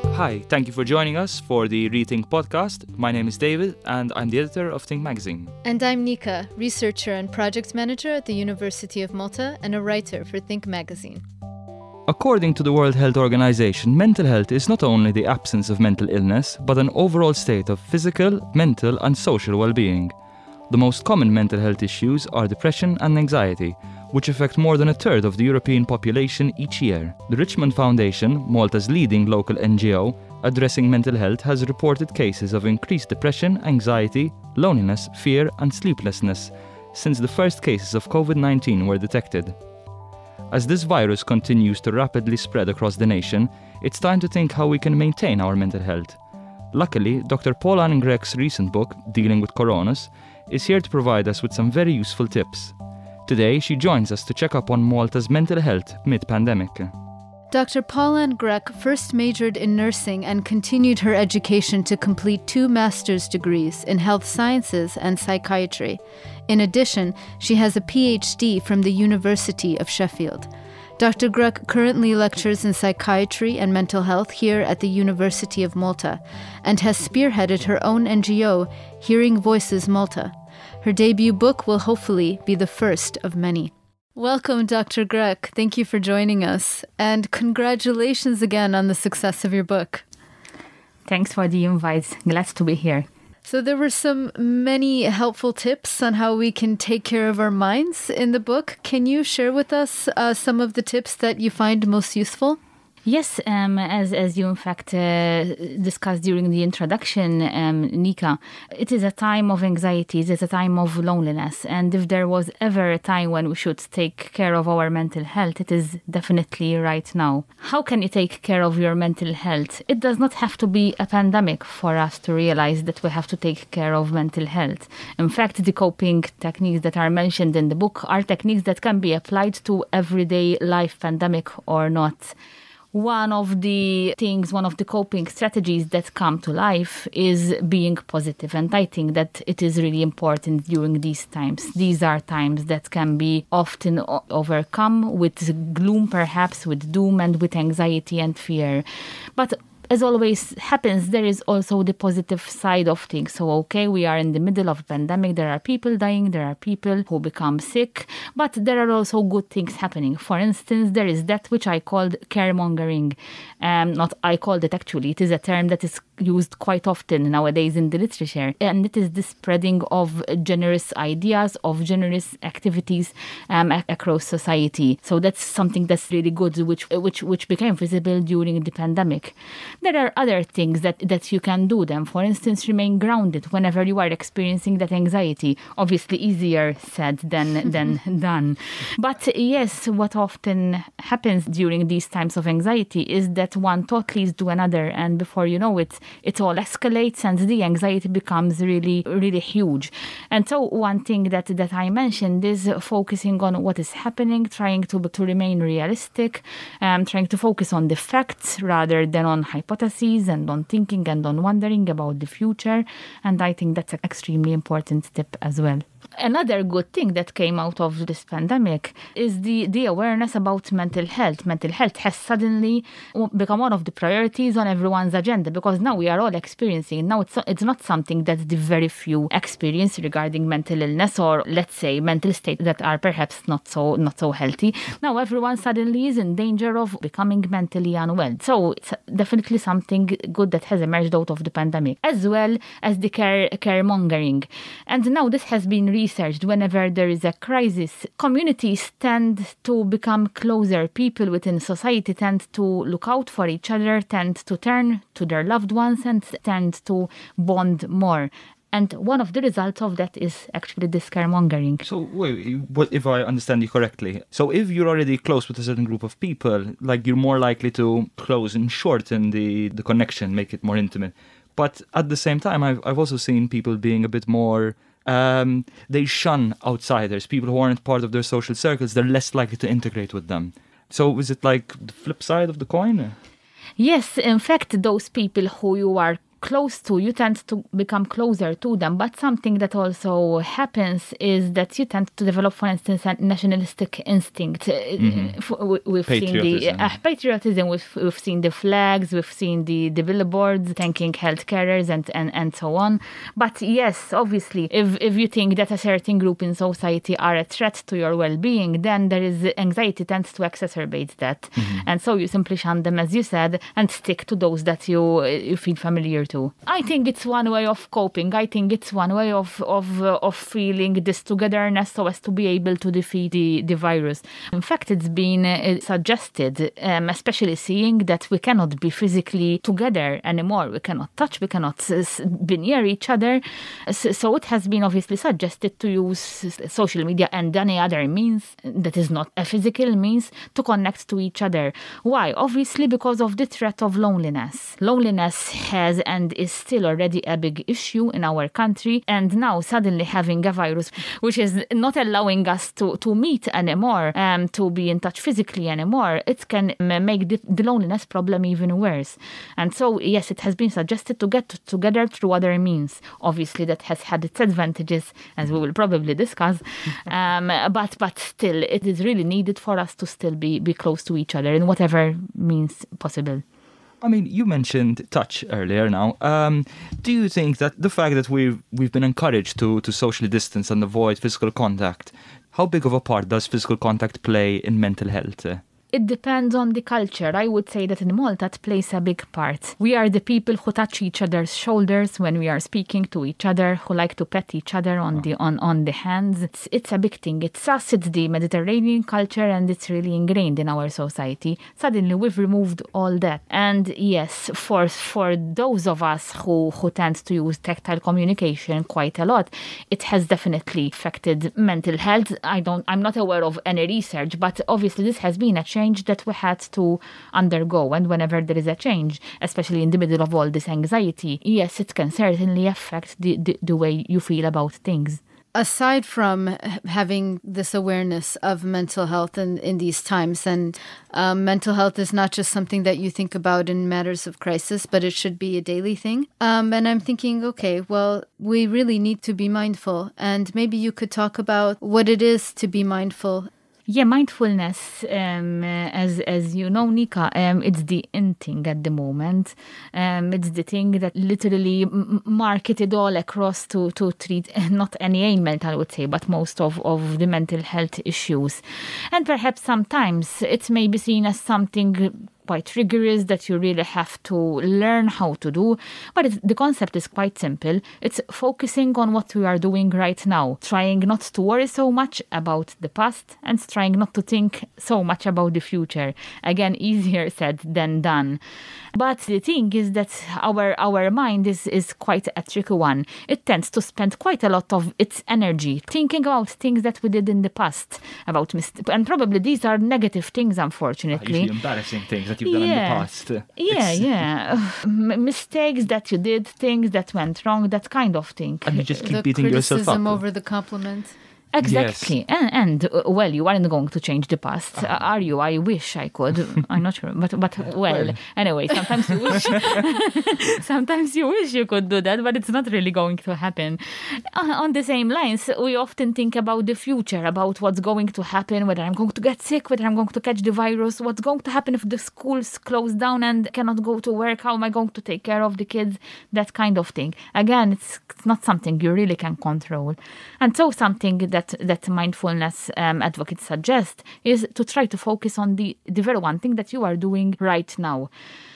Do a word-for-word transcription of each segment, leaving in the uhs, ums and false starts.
Hi, thank you for joining us for the Rethink podcast. My name is David and I'm the editor of Think Magazine. And I'm Nika, researcher and project manager at the University of Malta and a writer for Think Magazine. According to the World Health Organization, mental health is not only the absence of mental illness, but an overall state of physical, mental and social well-being. The most common mental health issues are depression and anxiety, which affect more than a third of the European population each year. The Richmond Foundation, Malta's leading local N G O addressing mental health, has reported cases of increased depression, anxiety, loneliness, fear and sleeplessness since the first cases of covid nineteen were detected. As this virus continues to rapidly spread across the nation, it's time to think how we can maintain our mental health. Luckily, Doctor Paul-Anne Gregg's recent book, Dealing with Coronas, is here to provide us with some very useful tips. Today, she joins us to check up on Malta's mental health mid-pandemic. Doctor Paul-Anne Gregg first majored in nursing and continued her education to complete two master's degrees in health sciences and psychiatry. In addition, she has a P H D from the University of Sheffield. Doctor Gregg currently lectures in psychiatry and mental health here at the University of Malta and has spearheaded her own N G O, Hearing Voices Malta. Her debut book will hopefully be the first of many. Welcome, Doctor Gregg. Thank you for joining us. And congratulations again on the success of your book. Thanks for the invite. Glad to be here. So there were some many helpful tips on how we can take care of our minds in the book. Can you share with us uh, some of the tips that you find most useful? Yes, um, as as you in fact uh, discussed during the introduction, um, Nika, it is a time of anxiety, it is a time of loneliness. And if there was ever a time when we should take care of our mental health, it is definitely right now. How can you take care of your mental health? It does not have to be a pandemic for us to realize that we have to take care of mental health. In fact, the coping techniques that are mentioned in the book are techniques that can be applied to everyday life, pandemic or not. One of the things, one of the coping strategies that come to life is being positive. And I think that it is really important during these times. These are times that can be often overcome with gloom, perhaps with doom and with anxiety and fear. But as always happens, there is also the positive side of things. So, okay, we are in the middle of a pandemic. There are people dying. There are people who become sick. But there are also good things happening. For instance, there is that which I called caremongering. Um, not I called it actually. It is a term that is used quite often nowadays in the literature. And it is the spreading of generous ideas, of generous activities um, a- across society. So that's something that's really good, which which which became visible during the pandemic. There are other things that, that you can do them. For instance, remain grounded whenever you are experiencing that anxiety. Obviously, easier said than, than done. But yes, what often happens during these times of anxiety is that one thought leads to another. And before you know it, it all escalates and the anxiety becomes really, really huge. And so one thing that, that I mentioned is focusing on what is happening, trying to, to remain realistic, um, trying to focus on the facts rather than on hypotheses. hypotheses and on thinking and on wondering about the future. And I think that's an extremely important tip as well. Another good thing that came out of this pandemic is the, the awareness about mental health. Mental health has suddenly become one of the priorities on everyone's agenda because now we are all experiencing. Now it's it's not something that the very few experience regarding mental illness or, let's say, mental states that are perhaps not so not so healthy. Now everyone suddenly is in danger of becoming mentally unwell. So it's definitely something good that has emerged out of the pandemic, as well as the care caremongering. And now this has been researched. Whenever there is a crisis, communities tend to become closer. People within society tend to look out for each other, tend to turn to their loved ones and tend to bond more. And one of the results of that is actually this caremongering. So, wait, what if I understand you correctly? So, if you're already close with a certain group of people, like you're more likely to close and shorten the, the connection, make it more intimate. But at the same time, I've I've also seen people being a bit more. Um, they shun outsiders, people who aren't part of their social circles. They're less likely to integrate with them. So, is it like the flip side of the coin? Yes, in fact, those people who you are close to, you tend to become closer to them. But something that also happens is that you tend to develop, for instance, a nationalistic instinct. Mm-hmm. We've patriotism. seen the uh, patriotism, we've, we've seen the flags, we've seen the, the billboards thanking health carers and, and, and so on. But yes, obviously, if, if you think that a certain group in society are a threat to your well-being, then there is anxiety tends to exacerbate that. Mm-hmm. And so you simply shun them, as you said, and stick to those that you, you feel familiar to. I think it's one way of coping. I think it's one way of of uh, of feeling this togetherness so as to be able to defeat the, the virus. In fact, it's been uh, suggested, um, especially seeing that we cannot be physically together anymore. We cannot touch, we cannot uh, be near each other. So, so it has been obviously suggested to use social media and any other means that is not a physical means to connect to each other. Why? Obviously because of the threat of loneliness. Loneliness has and is still already a big issue in our country, and now suddenly having a virus which is not allowing us to, to meet anymore, um, to be in touch physically anymore, it can make the, the loneliness problem even worse. And so, yes, it has been suggested to get together through other means. Obviously, that has had its advantages, as we will probably discuss, um, but but still, it is really needed for us to still be, be close to each other in whatever means possible. I mean, you mentioned touch earlier now. Um, do you think that the fact that we've, we've been encouraged to, to socially distance and avoid physical contact, how big of a part does physical contact play in mental health? It depends on the culture. I would say that in Malta it plays a big part. We are the people who touch each other's shoulders when we are speaking to each other, who like to pet each other on the on, on the hands. It's it's a big thing. It's us, it's the Mediterranean culture, and it's really ingrained in our society. Suddenly we've removed all that. And yes, for for those of us who, who tend to use tactile communication quite a lot, it has definitely affected mental health. I don't I'm not aware of any research, but obviously this has been a change that we had to undergo. And whenever there is a change, especially in the middle of all this anxiety, yes, it can certainly affect the, the, the way you feel about things. Aside from having this awareness of mental health in, in these times, and um, mental health is not just something that you think about in matters of crisis, but it should be a daily thing. Um, and I'm thinking, okay, well, we really need to be mindful. And maybe you could talk about what it is to be mindful. Yeah, mindfulness, um, as as you know, Nika, um, it's the in thing at the moment. Um, it's the thing that literally m- marketed all across to, to treat not any ailment, I would say, but most of, of the mental health issues. And perhaps sometimes it may be seen as something quite rigorous that you really have to learn how to do. But it's, the concept is quite simple. It's focusing on what we are doing right now, trying not to worry so much about the past and trying not to think so much about the future. Again, easier said than done. But the thing is that our our mind is, is quite a tricky one. It tends to spend quite a lot of its energy thinking about things that we did in the past, about mist- and probably these are negative things, unfortunately. Usually embarrassing things that you've done yeah. in the past. Yeah, it's... yeah. M- mistakes that you did, things that went wrong, that kind of thing. And you just keep the beating yourself up. Criticism over the compliment. Exactly. Yes. And, and uh, well, you aren't going to change the past, uh, are you? I wish I could. I'm not sure. But, but well, well, anyway, sometimes you wish. sometimes you wish you could do that, but it's not really going to happen. Uh, on the same lines, we often think about the future, about what's going to happen, whether I'm going to get sick, whether I'm going to catch the virus, what's going to happen if the schools close down and cannot go to work, how am I going to take care of the kids, that kind of thing. Again, it's, it's not something you really can control. And so something that That, that mindfulness um, advocates suggest is to try to focus on the, the very one thing that you are doing right now.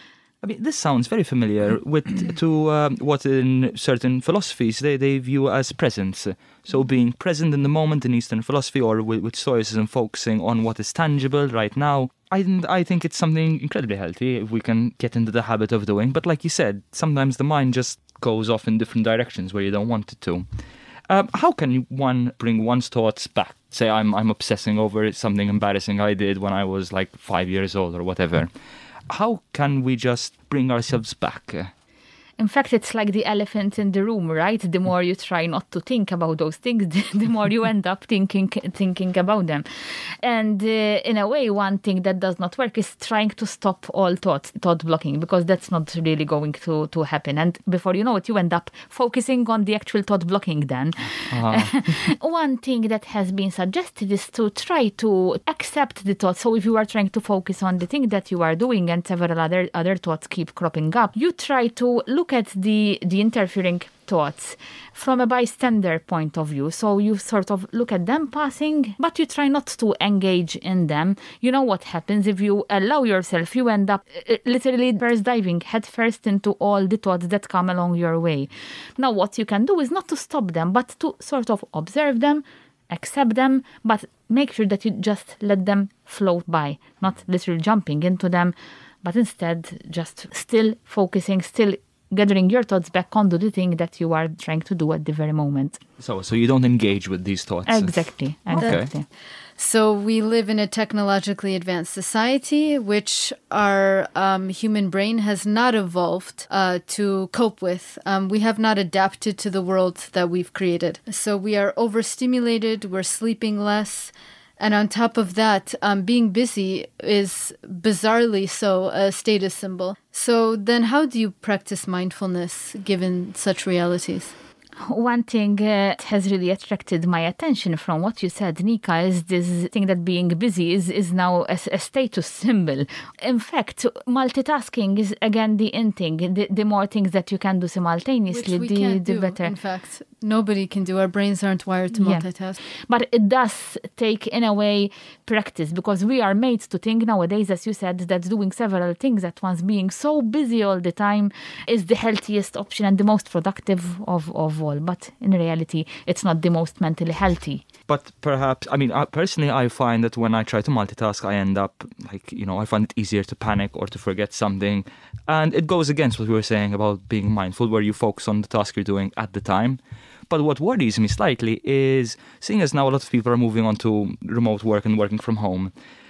I mean, this sounds very familiar with to um, what in certain philosophies they, they view as presence. So being present in the moment in Eastern philosophy, or with, with Stoicism focusing on what is tangible right now. I, I think it's something incredibly healthy if we can get into the habit of doing. But like you said, sometimes the mind just goes off in different directions where you don't want it to. Um, how can one bring one's thoughts back? Say I'm I'm obsessing over something embarrassing I did when I was like five years old or whatever. How can we just bring ourselves back? In fact, it's like the elephant in the room, right? The more you try not to think about those things, the more you end up thinking thinking about them. And uh, in a way, one thing that does not work is trying to stop all thoughts, thought blocking, because that's not really going to, to happen. And before you know it, you end up focusing on the actual thought blocking then. Uh-huh. One thing that has been suggested is to try to accept the thoughts. So if you are trying to focus on the thing that you are doing and several other, other thoughts keep cropping up, you try to look at the, the interfering thoughts from a bystander point of view. So you sort of look at them passing, but you try not to engage in them. You know what happens if you allow yourself, you end up uh, literally first diving head first into all the thoughts that come along your way. Now, what you can do is not to stop them, but to sort of observe them, accept them, but make sure that you just let them float by, not literally jumping into them, but instead just still focusing, still gathering your thoughts back onto the thing that you are trying to do at the very moment. So, so you don't engage with these thoughts? Exactly, exactly. Okay. So we live in a technologically advanced society, which our um, human brain has not evolved uh, to cope with. Um, we have not adapted to the world that we've created. So we are overstimulated, we're sleeping less. And on top of that, um, being busy is bizarrely so a status symbol. So then how do you practice mindfulness given such realities? One thing uh, that has really attracted my attention from what you said, Nika, is this thing that being busy is, is now a, a status symbol. In fact, multitasking is again the in thing. The, the more things that you can do simultaneously, Which we the, can't the do, better. In fact, nobody can do. Our brains aren't wired to Yeah. multitask. But it does take, in a way, practice, because we are made to think nowadays, as you said, that doing several things at once, being so busy all the time, is the healthiest option and the most productive of, of all. But in reality, it's not the most mentally healthy. But perhaps, I mean, I, personally, I find that when I try to multitask, I end up, like, you know, I find it easier to panic or to forget something. And it goes against what we were saying about being mindful, where you focus on the task you're doing at the time. But what worries me slightly is, seeing as now a lot of people are moving on to remote work and working from home,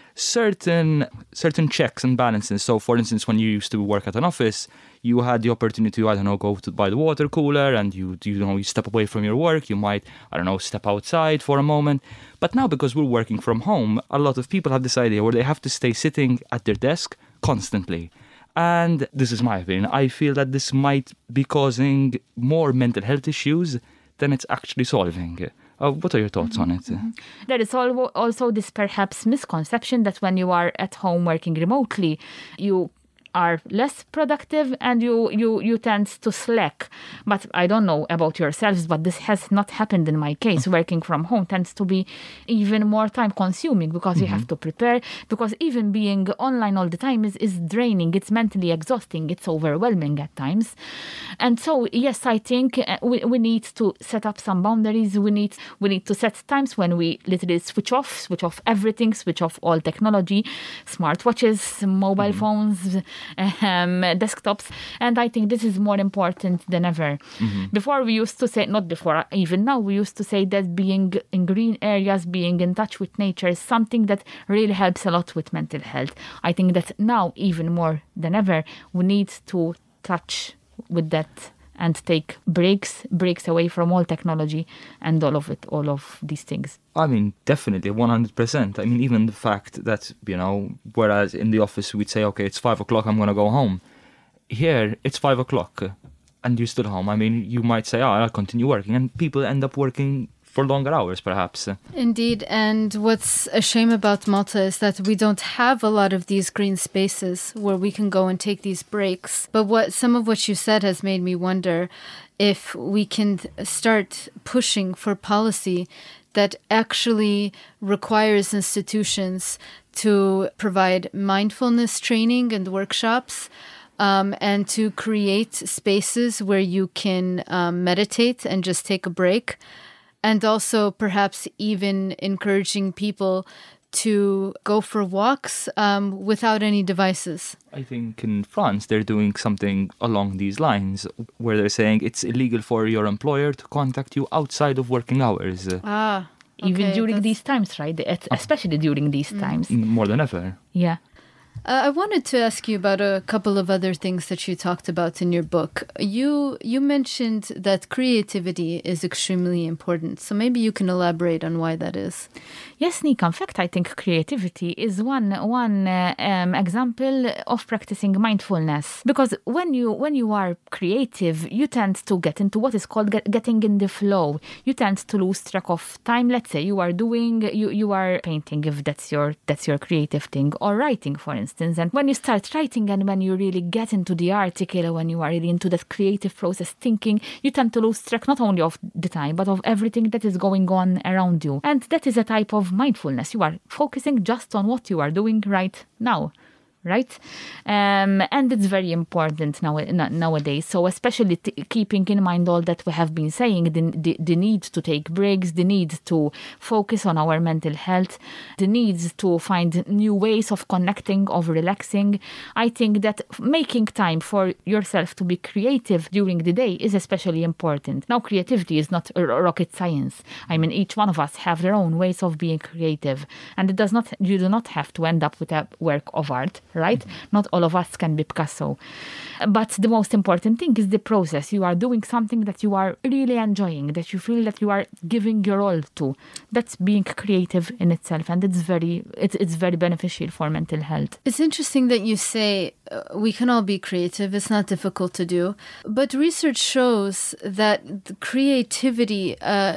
certain certain checks and balances. So, for instance, when you used to work at an office, you had the opportunity to, I don't know, go to buy the water cooler, and you, you know, you step away from your work. You might, I don't know, step outside for a moment. But now, because we're working from home, a lot of people have this idea where they have to stay sitting at their desk constantly. And this is my opinion. I feel that this might be causing more mental health issues than it's actually solving. Uh, what are your thoughts on it? Mm-hmm. There is also this perhaps misconception that when you are at home working remotely, you are less productive and you, you, you tend to slack. But I don't know about yourselves, but this has not happened in my case. Working from home tends to be even more time consuming because you mm-hmm. have to prepare, because even being online all the time is, is draining. It's mentally exhausting. It's overwhelming at times. And so, yes, I think we, we need to set up some boundaries. We need, we need to set times when we literally switch off, switch off everything, switch off all technology, smartwatches, mobile mm-hmm. phones, Um, desktops, and I think this is more important than ever. Mm-hmm. Before we used to say, not before, even now, we used to say that being in green areas, being in touch with nature is something that really helps a lot with mental health. I think that now, even more than ever, we need to touch with that and take breaks, breaks away from all technology and all of it, all of these things. I mean, definitely, one hundred percent. I mean, even the fact that, you know, whereas in the office we'd say, okay, it's five o'clock, I'm going to go home. Here, it's five o'clock and you're still home. I mean, you might say, oh, I'll continue working. And people end up working for longer hours, perhaps. Indeed. And what's a shame about Malta is that we don't have a lot of these green spaces where we can go and take these breaks. But what some of what you said has made me wonder if we can start pushing for policy that actually requires institutions to provide mindfulness training and workshops, um, and to create spaces where you can um, meditate and just take a break. And also perhaps even encouraging people to go for walks um, without any devices. I think in France they're doing something along these lines where they're saying it's illegal for your employer to contact you outside of working hours. Ah, okay, even during that's... these times, right? Especially during these mm. times. More than ever. Yeah. Uh, I wanted to ask you about a couple of other things that you talked about in your book. You you mentioned that creativity is extremely important. So maybe you can elaborate on why that is. Yes, Nika. In fact, I think creativity is one one uh, um, example of practicing mindfulness. Because when you when you are creative, you tend to get into what is called get, getting in the flow. You tend to lose track of time. Let's say you are doing you you are painting, if that's your that's your creative thing, or writing, for instance. And when you start writing and when you really get into the article, when you are really into that creative process thinking, you tend to lose track not only of the time, but of everything that is going on around you. And that is a type of mindfulness. You are focusing just on what you are doing right now. Right? Um, and it's very important now, nowadays. So especially t- keeping in mind all that we have been saying, the, the, the need to take breaks, the need to focus on our mental health, the need to find new ways of connecting, of relaxing. I think that making time for yourself to be creative during the day is especially important. Now, creativity is not a rocket science. I mean, each one of us have their own ways of being creative. And it does not, you do not have to end up with a work of art. Right? Mm-hmm. Not all of us can be Picasso. But the most important thing is the process. You are doing something that you are really enjoying, that you feel that you are giving your all to. That's being creative in itself, and it's very it's, it's very beneficial for mental health. It's interesting that you say uh, we can all be creative. It's not difficult to do. But research shows that the creativity uh,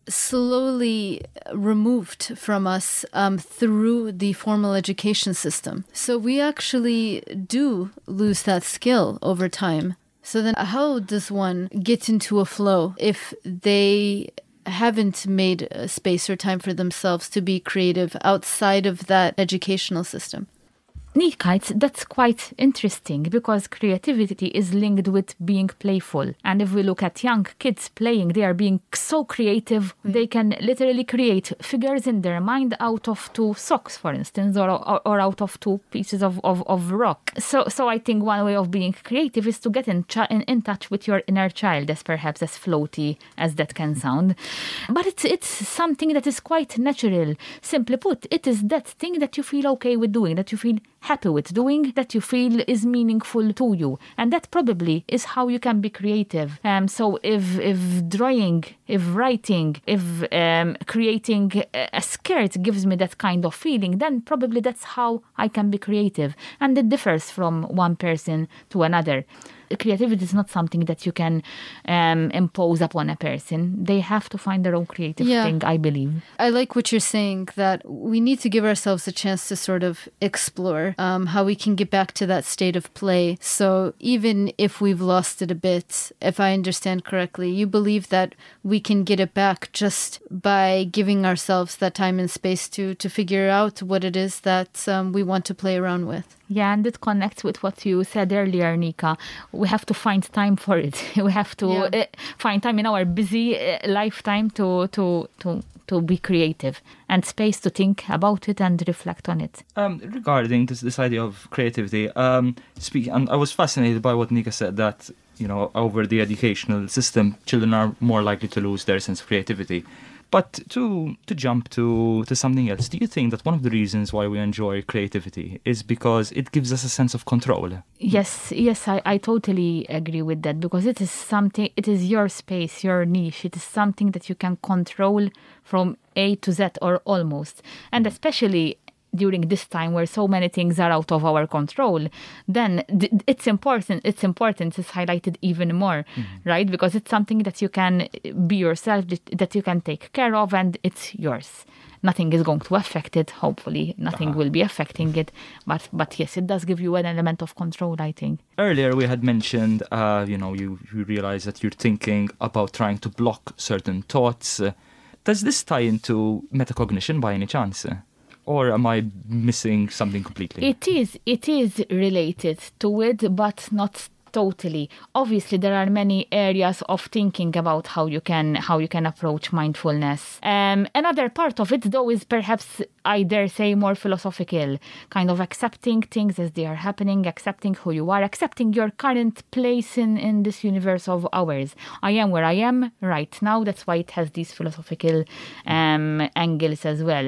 slowly removed from us um, through the formal education system. So we actually do lose that skill over time. So then how does one get into a flow if they haven't made a space or time for themselves to be creative outside of that educational system? Nika, that's quite interesting because creativity is linked with being playful. And if we look at young kids playing, they are being so creative. Mm. They can literally create figures in their mind out of two socks, for instance, or or, or out of two pieces of, of, of rock. So so I think one way of being creative is to get in, ch- in, in touch with your inner child, as perhaps as floaty as that can sound. But it's, it's something that is quite natural. Simply put, it is that thing that you feel okay with doing, that you feel happy with doing, that you feel is meaningful to you. And that probably is how you can be creative. Um, so if if drawing, if writing, if um, creating a skirt gives me that kind of feeling, then probably that's how I can be creative. And it differs from one person to another. Creativity is not something that you can um, impose upon a person. They have to find their own creative yeah. thing, I believe. I like what you're saying, that we need to give ourselves a chance to sort of explore um, how we can get back to that state of play. So even if we've lost it a bit, if I understand correctly, you believe that we can get it back just by giving ourselves that time and space to, to figure out what it is that um, we want to play around with. Yeah, and it connects with what you said earlier, Nika. We have to find time for it. We have to yeah. uh, find time in our busy uh, lifetime to, to, to, to be creative and space to think about it and reflect on it. Um, regarding this, this idea of creativity, um, speaking, and I was fascinated by what Nika said, that, you know, over the educational system, children are more likely to lose their sense of creativity. But to to jump to, to something else, do you think that one of the reasons why we enjoy creativity is because it gives us a sense of control? Yes, yes, I, I totally agree with that, because it is something, it is your space, your niche. It is something that you can control from A to Z, or almost. And especially during this time where so many things are out of our control, then th- it's important, it's important, it's highlighted even more, mm-hmm. right? Because it's something that you can be yourself, that you can take care of, and it's yours. Nothing is going to affect it, hopefully. Nothing uh-huh. will be affecting it. But but yes, it does give you an element of control, I think. Earlier we had mentioned, uh, you know, you, you realize that you're thinking about trying to block certain thoughts. Uh, does this tie into metacognition by any chance? Or am I missing something completely? It is. It is related to it, but not totally. Obviously, there are many areas of thinking about how you can how you can approach mindfulness. Um, another part of it, though, is perhaps, I dare say, more philosophical, kind of accepting things as they are happening, accepting who you are, accepting your current place in, in this universe of ours. I am where I am right now. That's why it has these philosophical um, angles as well.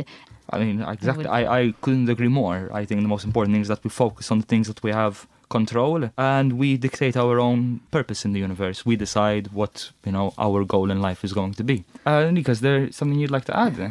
I mean, exactly. I, I couldn't agree more. I think the most important thing is that we focus on the things that we have control, and we dictate our own purpose in the universe. We decide what, you know, our goal in life is going to be. Uh, Nika, is there something you'd like to add?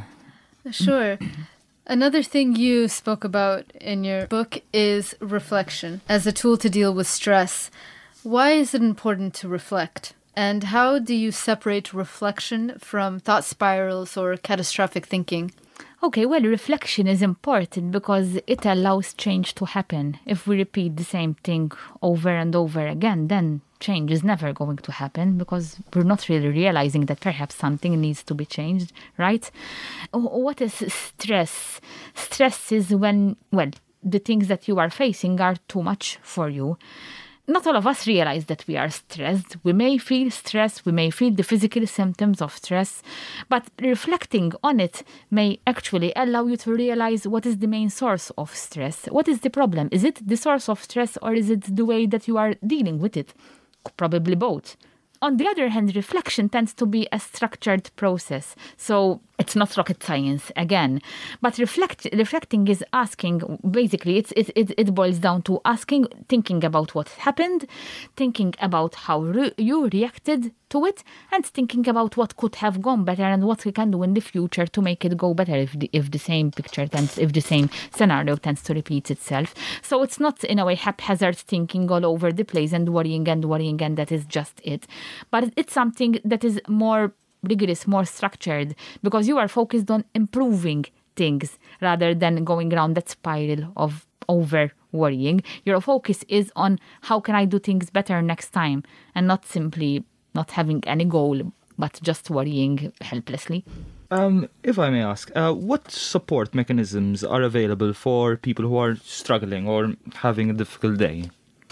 Sure. Another thing you spoke about in your book is reflection as a tool to deal with stress. Why is it important to reflect? And how do you separate reflection from thought spirals or catastrophic thinking? Okay, well, reflection is important because it allows change to happen. If we repeat the same thing over and over again, then change is never going to happen because we're not really realizing that perhaps something needs to be changed, right? What is stress? Stress is when, well, the things that you are facing are too much for you. Not all of us realize that we are stressed. We may feel stress, we may feel the physical symptoms of stress, but reflecting on it may actually allow you to realize what is the main source of stress. What is the problem? Is it the source of stress or is it the way that you are dealing with it? Probably both. On the other hand, reflection tends to be a structured process. So it's not rocket science again. But reflect, reflecting is asking, basically, it's, it, it, it boils down to asking, thinking about what happened, thinking about how re- you reacted to it, and thinking about what could have gone better and what we can do in the future to make it go better if the, if the same picture tends, if the same scenario tends to repeat itself. So it's not, in a way, haphazard thinking all over the place and worrying and worrying, and that is just it. But it's something that is more rigorous, more structured, because you are focused on improving things rather than going around that spiral of over worrying. Your focus is on how can I do things better next time, and not simply not having any goal, but just worrying helplessly. Um, if I may ask, uh, what support mechanisms are available for people who are struggling or having a difficult day?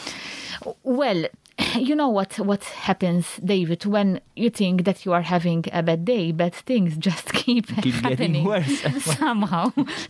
Well, you know what, what happens, David, when you think that you are having a bad day, bad things just keep, keep happening getting worse somehow.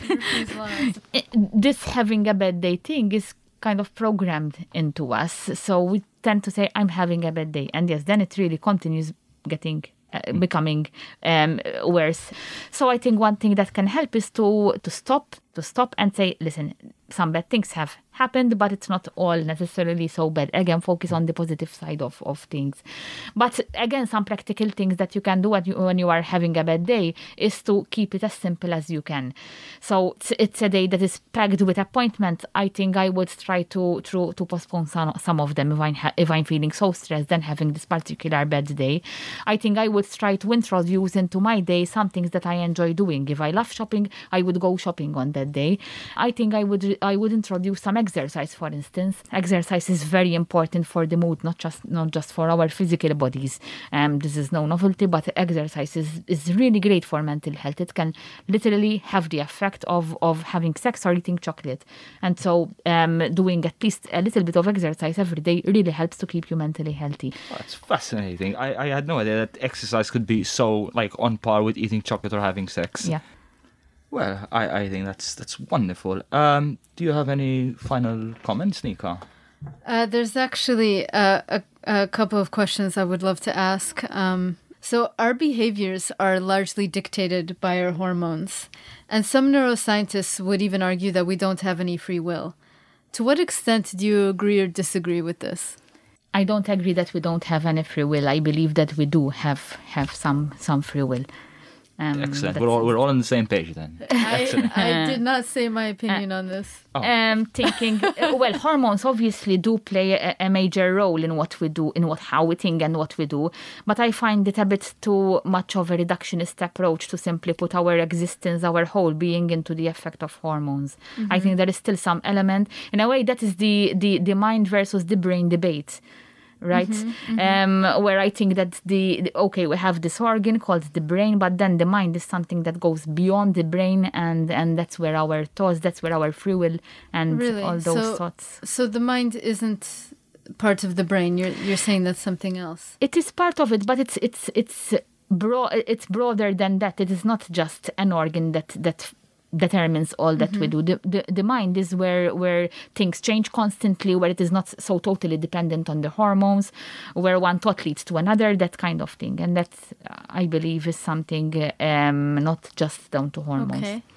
This having a bad day thing is kind of programmed into us. So we tend to say, I'm having a bad day. And yes, then it really continues getting Uh, becoming um, worse. So I think one thing that can help is to to stop, to stop and say, listen, some bad things have happened, but it's not all necessarily so bad. Again, focus on the positive side of, of things. But again, some practical things that you can do when you, when you are having a bad day is to keep it as simple as you can. So it's, it's a day that is packed with appointments. I think I would try to to, to postpone some, some of them if I'm, ha- if I'm feeling so stressed and having this particular bad day. I think I would try to introduce into my day some things that I enjoy doing. If I love shopping, I would go shopping on that day. I think I would I would introduce some exercise, for instance. Exercise is very important for the mood, not just not just for our physical bodies. Um, this is no novelty, but exercise is, is really great for mental health. It can literally have the effect of, of having sex or eating chocolate. And so um, doing at least a little bit of exercise every day really helps to keep you mentally healthy. Oh, that's fascinating. I, I had no idea that exercise could be so like on par with eating chocolate or having sex. Yeah. Well, I, I think that's that's wonderful. Um, do you have any final comments, Nika? Uh, there's actually a, a, a couple of questions I would love to ask. Um, so our behaviors are largely dictated by our hormones. And some neuroscientists would even argue that we don't have any free will. To what extent do you agree or disagree with this? I don't agree that we don't have any free will. I believe that we do have have some some free will. Um, Excellent. We're all, we're all on the same page then. I, I did not say my opinion uh, on this. Oh. Um, thinking, uh, well, hormones obviously do play a, a major role in what we do, in what how we think and what we do. But I find it a bit too much of a reductionist approach to simply put our existence, our whole being into the effect of hormones. Mm-hmm. I think there is still some element. In a way, that is the, the, the mind versus the brain debate. Right? Mm-hmm, mm-hmm. Um, where I think that the, the, okay, we have this organ called the brain, but then the mind is something that goes beyond the brain, and, and that's where our thoughts, that's where our free will and really? all those so, thoughts. So the mind isn't part of the brain. You're you're saying that's something else. It is part of it, but it's it's it's broad. It's broader than that. It is not just an organ that that. determines all that mm-hmm. we do. The, the the mind is where where things change constantly, where it is not so totally dependent on the hormones, where one thought leads to another, that kind of thing. And that, uh, I believe, is something um, not just down to hormones. Okay.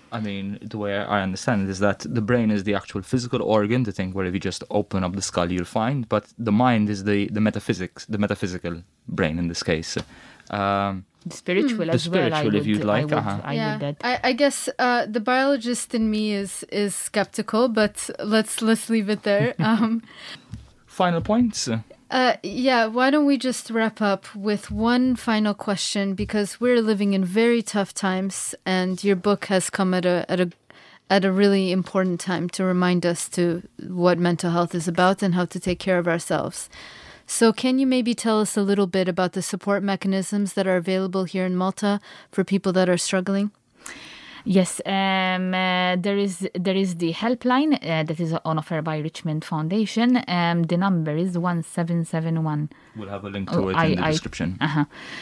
I mean, the way I understand it is that the brain is the actual physical organ, the thing where if you just open up the skull you'll find, but the mind is the, the metaphysics, the metaphysical brain in this case. Um, the spiritual the as spiritual, well. I would, if you'd like. I would, uh-huh. I yeah, would that. I, I guess uh, the biologist in me is is skeptical, but let's let's leave it there. Um, Final points? Uh, yeah, why don't we just wrap up with one final question, because we're living in very tough times, and your book has come at a at a at a really important time to remind us to what mental health is about and how to take care of ourselves. So can you maybe tell us a little bit about the support mechanisms that are available here in Malta for people that are struggling? Yes, um, uh, there is there is the helpline uh, that is on offer by Richmond Foundation. Um, the number is one seven seven one. We'll have a link to Oh, it I- in the I- description. Uh-huh.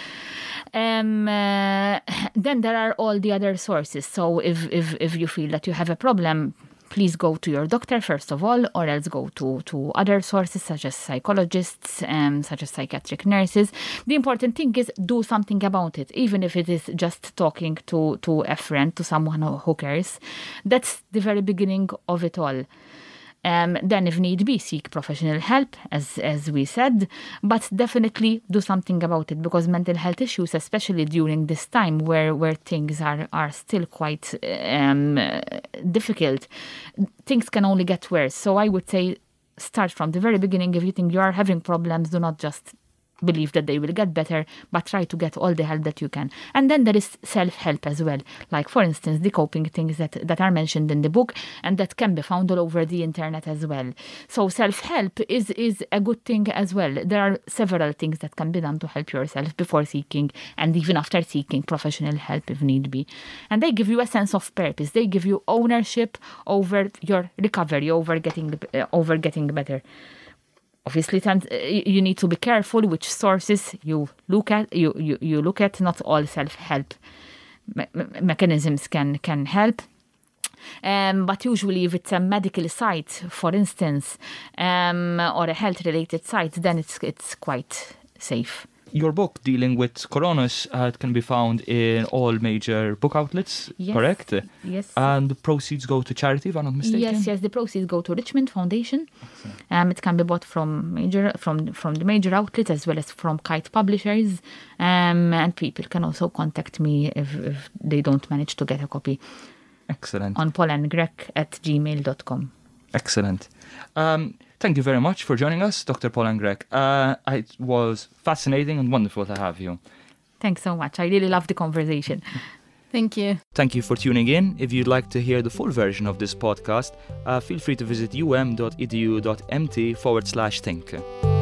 Um, uh, then there are all the other sources. So if, if, if you feel that you have a problem, please go to your doctor first of all, or else go to, to other sources such as psychologists, um, such as psychiatric nurses. The important thing is do something about it, even if it is just talking to, to a friend, to someone who who cares. That's the very beginning of it all. Um, then, if need be, seek professional help, as as we said, but definitely do something about it, because mental health issues, especially during this time where, where things are, are still quite um, uh, difficult, things can only get worse. So I would say start from the very beginning. If you think you are having problems, do not just believe that they will get better, but try to get all the help that you can. And then there is self-help as well, like for instance the coping things that that are mentioned in the book and that can be found all over the internet as well. So self-help is is a good thing as well. There are several things that can be done to help yourself before seeking and even after seeking professional help if need be. And they give you a sense of purpose. They give you ownership over your recovery, over getting uh, over getting better. Obviously, you need to be careful which sources you look at. You, you, you look at. Not all self-help me- mechanisms can can help. Um, but usually, if it's a medical site, for instance, um, or a health-related site, then it's it's quite safe. Your book dealing with coronas uh, can be found in all major book outlets, Yes. correct? Yes. And the proceeds go to charity, if I'm not mistaken? Yes, yes. The proceeds go to Richmond Foundation. Um, it can be bought from major from from the major outlets as well as from Kite Publishers. Um, and people can also contact me if, if they don't manage to get a copy Excellent. on paulandgrek at gmail dot com. Excellent. Um, thank you very much for joining us, Doctor Pauline Grech. Uh, it was fascinating and wonderful to have you. Thanks so much. I really loved the conversation. Thank you. Thank you for tuning in. If you'd like to hear the full version of this podcast, uh, feel free to visit um.edu.mt forward slash think.